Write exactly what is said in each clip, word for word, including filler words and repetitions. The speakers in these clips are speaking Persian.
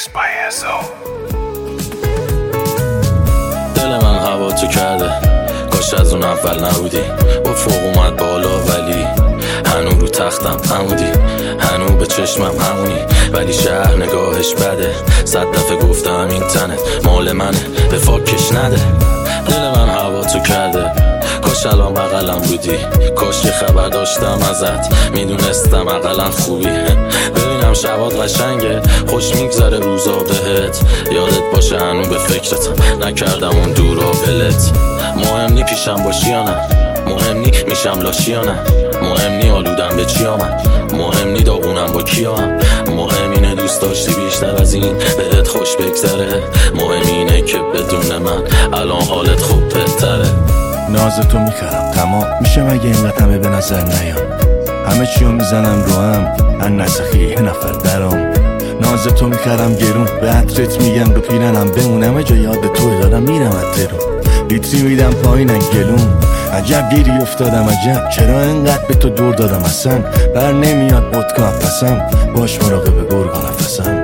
دل من هوا تو کرده، کاش از اون اول نبودی. با فوق اومد بالا ولی هنو رو تختم عمودی، هنو به چشمم همونی، ولی شهر نگاهش بده. صد دفعه گفتم این تنت مال منه، به فاکش نده. دل من هوا تو کرده، کاش الان بغلم بودی. کاش که خبر داشتم ازت، میدونستم اقلن خوبی. ببینم شبات قشنگه، خوش میگذره روزا بهت. یادت باشه هنو به فکرتم، نکردم اون دورا بلت. مهم نی پیشم باشی یا نه، مهم نی میشم لاشی یا نه، مهم نی آلودم به چی آمد، مهم نی داغونم با کی هم. مهم اینه دوست داشتی بیشتر از این بهت خوش بگذره. مهم اینه که بدون من الان حالت خوب بهتره. ناز تو میخرم تمام میشه مگه اینقدر همه به نظر نیام. همه چیو میزنم رو هم هر نسخی یه نفر درام. ناز تو میخرم گرون به عطرت میگم به پیرنم بمونم. همه جا یاد تو دارم میرم از درون، لیتری میدم پایین گلون. عجب گیری افتادم عجب، چرا انقدر به تو دور دادم اصلا. بر نمیاد ودکا پسم، باش مراقب گرگا نفسم.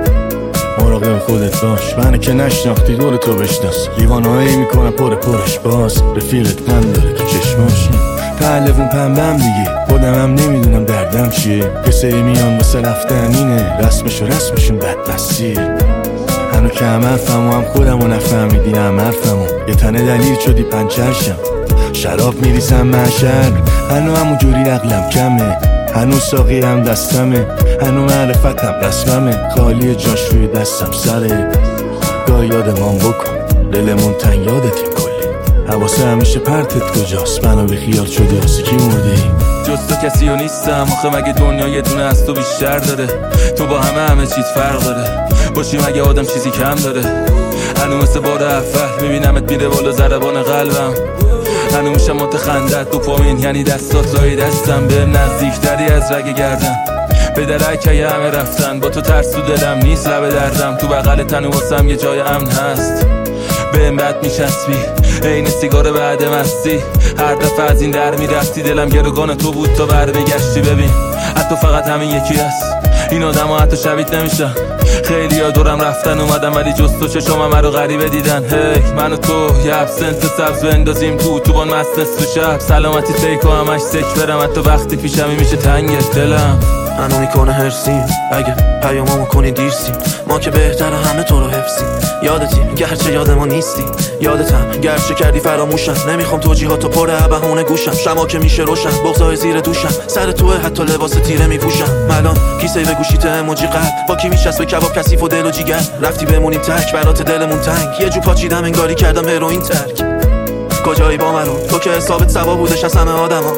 مراقب خودت باش، منو که نشناختی دور تو بشناس. لیوانایی میکنم پر پرش باز، رفیقت من داره تو چشماش. پهلوون پنبم دیگه، خودم هم نمیدونم دردم چیه. یه سری میان واسه رفتن اینه، رسمشو رسمشون بدمستیه. هنو که هم حرفمو هم خودمو نفهمیدی هم حرفمو. یه تنه دلیل شدی پنچرشم، شراب میریزم محشر. هنو همون جوری عقلم کمه، هنو ساقیم دستمه، هنو معرفتم رسممه. خالی جاش روی دستم سره، گاه یادمان بکن دلمون تنگ یادتیم کلی. حواسه همیشه پرتت کجاست، منو به خیال شدی واسه کی مردی. جز تو کسی و نیستم آخه، مگه دنیا یه دونه از تو بیشتر داره. تو با همه همه چیز فرق داره، باشی مگه آدم چیزی کم داره. هنو مثل بار اول میبینمت میره بالا ضربان قلبم. هنو میشم متخندت دوپامین، یعنی دستات لای دستم. به نزدیکتری از رگ گردن، به درکه همه رفتن. با تو ترس تو دلم نیست لب دردم، تو بغل تنو واسم یه جای امن هست. به بد میچسبی عین سیگار بعد مستی. هر دفعه از این در میرفتی دلم گروگان تو بود تا بر بگشتی. ببین حتی فقط همین یکی هست، این آدم ها حتی شبیت نمیشن. خیلی ها دورم رفتن اومدم ولی جز تو چشم من رو غریبه دیدن. هی من و تو یه ابسنت سبز بندازیم تو تو بان مست نصف شب. سلامتی تیکو همش سک برم، حتی وقتی پیشمی میشه تنگ دلم. منو میکنه هرسیم اگه پیامامو کنی دیرسیم. ما که بهتره همه تو رو حفظیم. یادتی گرچه یاد ما نیستی، یادتم گرچه کردی فراموشم. نمیخوام توجیهاتو پر بهونه گوشم. شما که میشه روشن بغضای زیر دوشم. سر توه حتی لباس تیره میپوشم. ملان کیسه به گوشیت اموجی قلب، با کی میشست به کباب کثیف و دل و جیگر. رفتی بمونیم تک برات دلمون تنگ، یه جو پاچیدم انگاری کردم هروئین ترک. کجایی با مرو تو که حسابت سوا بودش از همه آدما.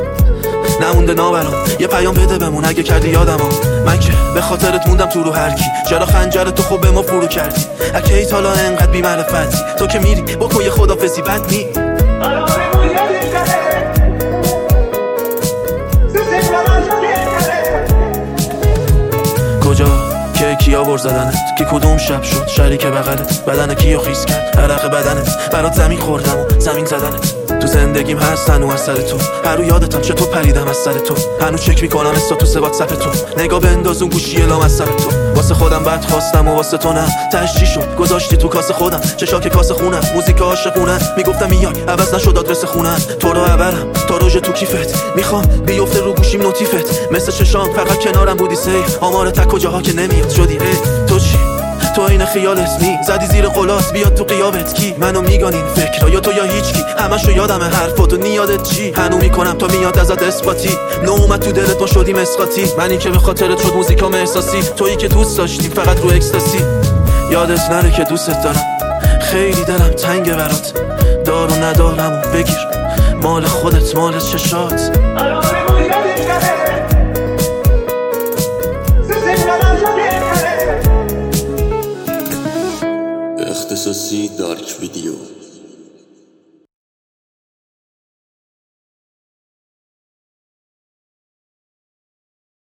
نمونده نابرام یه پیام بده بمون اگه کردی یادمو. من که به خاطرت موندم تو رو هرکی، چرا خنجر تو خوب به ما فرو کردی. اگه ای تالا انقدر بی معرفتی، تو که میری بکن یه خدافزی بد نی. کجا که کیا ور زدنت، که کدوم شب شد شریک بغلت. بدن کیو خیس کرد عرق بدنت، برات زمین خوردم و زمین زدنت. تو زندگیم هست هنو از سر تو، هر رو یادتم چطور پریدم از سر تو. هنو چک میکنم استاتوس واتساپ تو، نگاه بنداز اون گوشی لام از سر تو. واسه خودم بد خواستم و واسه تو نه، تهش چی شد گذاشتی تو کاسه خودم. چشاک کاسه خونم موزیک عاشقونه، میگفتم میای عوض نشد آدرس خونم. تو رو عبرم تا روژ تو کیفت، میخوام بیفته رو گوشیم نوتیفت. مثل چشام فقط کنارم بودی سیف، آمار تک کجاها که نمیاد شدی. ای تو چی تو این خیالت می زدی زیر قلات، بیاد تو قیابت کی منو میگانین فکر یا تو یا هیچ کی. همشو یادمه حرفاتو نیادت چی، هنو میکنم تا میاد ازت اثباتی. نو اومد تو دلت ما شدیم اسقاطی، منی که به خاطرت شد موزیکام احساسی. تویی که دوست داشتیم فقط رو اکستاسی. یادت نره که دوستت دارم، خیلی دلم تنگه برات. دارو ندارم و بگیر مال خودت مال چشات. اختصاصی دارک ویدیو.